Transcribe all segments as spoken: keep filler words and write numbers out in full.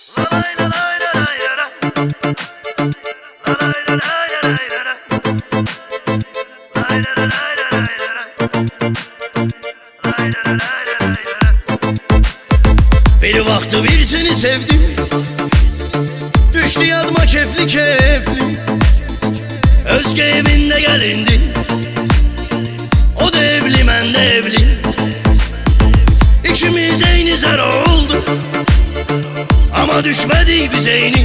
Bir vakti birisini sevdim, düştü yadıma kefli kefli. Özge evinde gelindi, o da evli ben de evli. İkimiz eyni zara oldu, ama düşmedi biz eyni.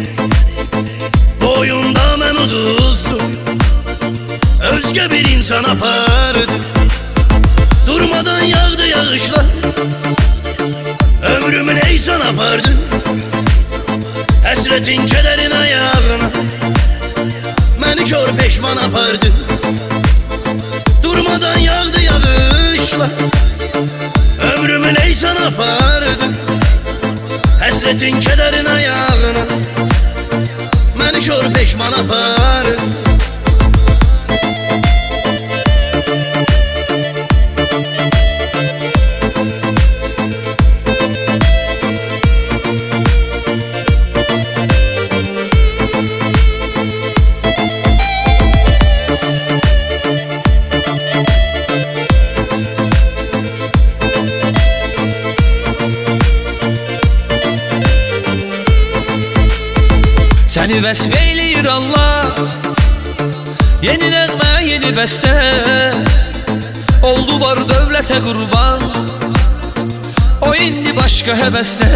Boyunda ben uduzdum, Özge bir insan apardı. Durmadan yağdı yağışlar, ömrümün eysan apardı. Hasretin kederin ayağına beni kör peşman apardı. Durmadan yağdı yağışlar, ömrümün eysan apardı. Hasretin kederin ayağına beni kör peşman apardı. Səni vəsf eyləyir Allah, yeni nəğmə, yeni bəstə. Oldu var dövlətə qurban, o indi başqa həvəsdə.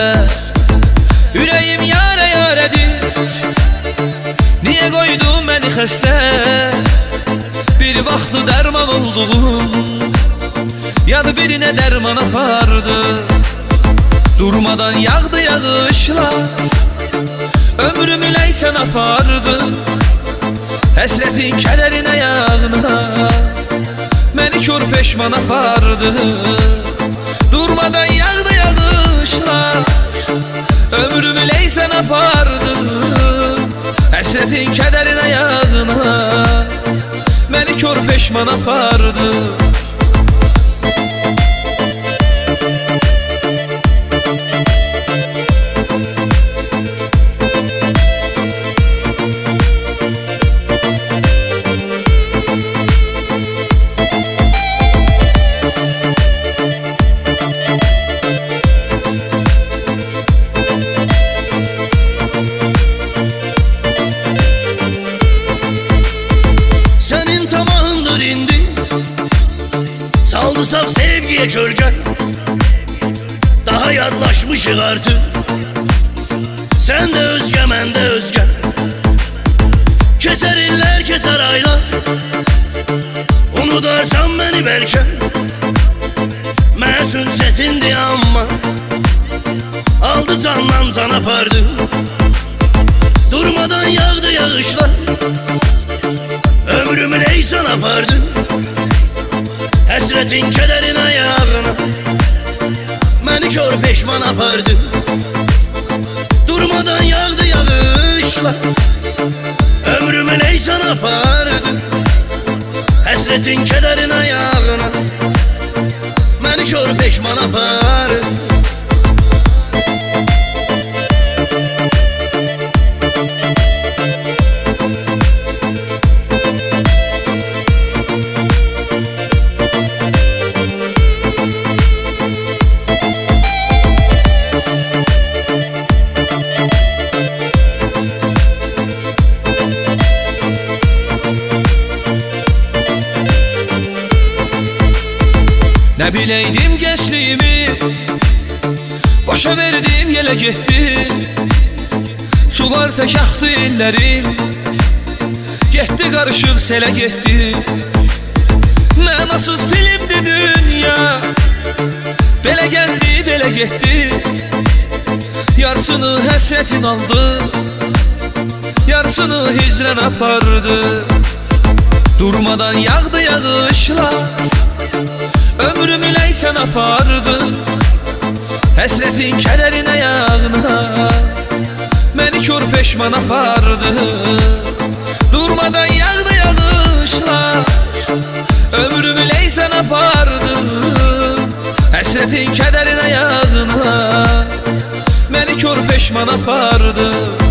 Ürəyim yarə yarədir, niyə qoydun məni xəstə? Bir vaxtı dərman olduğum, yadı birinə dərman apardı. Durmadan yağdı yağışlar, ömrümü leysen apardı. Həsrətin kədərin ayağına məni kör peşman apardı. Durmadan yağdı yağışlar, ömrümü leysen apardı. Həsrətin kədərin ayağına məni kör peşman apardı. Saldı saf sevgiye gölge, daha yaklaşmışıq artık. Sen de Özge, mən de Özge. Keser iller, keser aylar, unudarsan beni belki. Məsun setindi amma aldı candan can apardı. Durmadan yağdı yağışlar, ömrümün eysan apardı. Hasretin kederin ayağına beni kör peşman apardı. Durmadan yağdı yağışlar, ömrümü leysan apardı. Hasretin kederin ayağına beni kör peşman apardı. Ne bileydim gençliğimi, boşa verdim yele gitti. Sular tək axdı ellərim, getdi qarışıb selə getdi. Mənasız filmdi dünya, belə gəldi, belə getdi. Yarısını həsrətin aldı, yarısını hicrən apardı. Durmadan yağdı yağışlar, ömrümü leysen apardı. Həsrətin kədərin ayağına məni kör peşman apardı. Durmadan yağdı yağışlar, ömrümü leysen apardı. Həsrətin kədərin ayağına məni kör peşman peşman apardı.